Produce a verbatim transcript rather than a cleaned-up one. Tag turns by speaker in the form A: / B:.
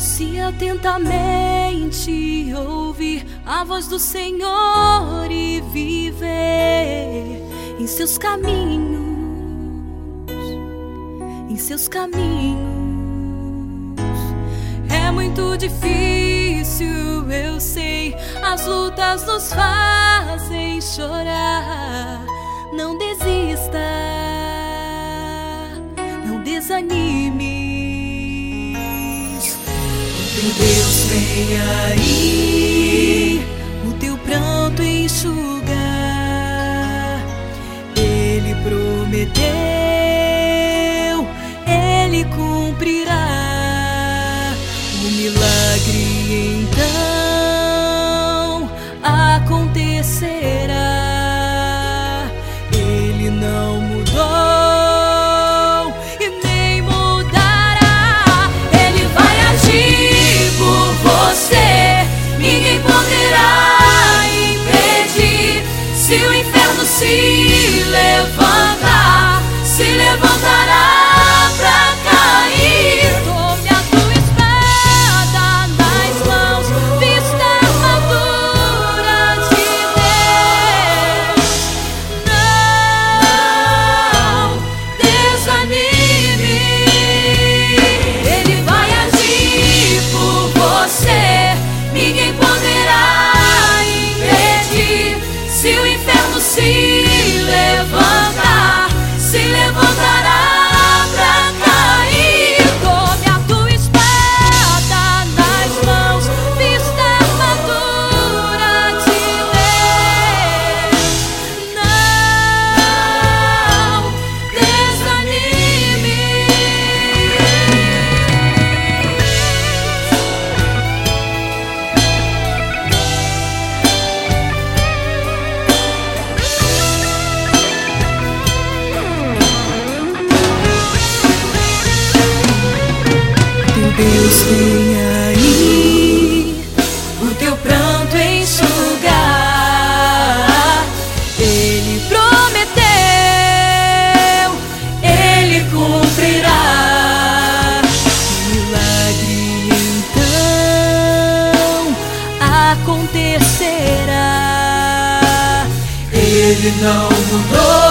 A: Se atentamente ouvir a voz do Senhor e viver em seus caminhos, em seus caminhos. É muito difícil, eu sei, as lutas nos fazem chorar. Não desista, não desanimes. O teu Deus vem aí, o teu pranto enxugar. Ele prometeu, Ele cumprirá. O milagre então acontecerá. Ele não mudou e nem mudará. Ele vai agir por você, ninguém poderá impedir. Se o inferno se levantar, se levantará pra cair. Tome a tua espada nas mãos, vista a armadura de Deus. Não desanime. Ele vai agir por você, ninguém poderá impedir. Se o inferno se levantar, se levantará pra cair. Tome a tua espada nas mãos, vista a armadura de Deus. Não desanime. Deus vem aí, o teu pranto enxugar. Ele prometeu, Ele cumprirá. Milagre então acontecerá. Ele não mudou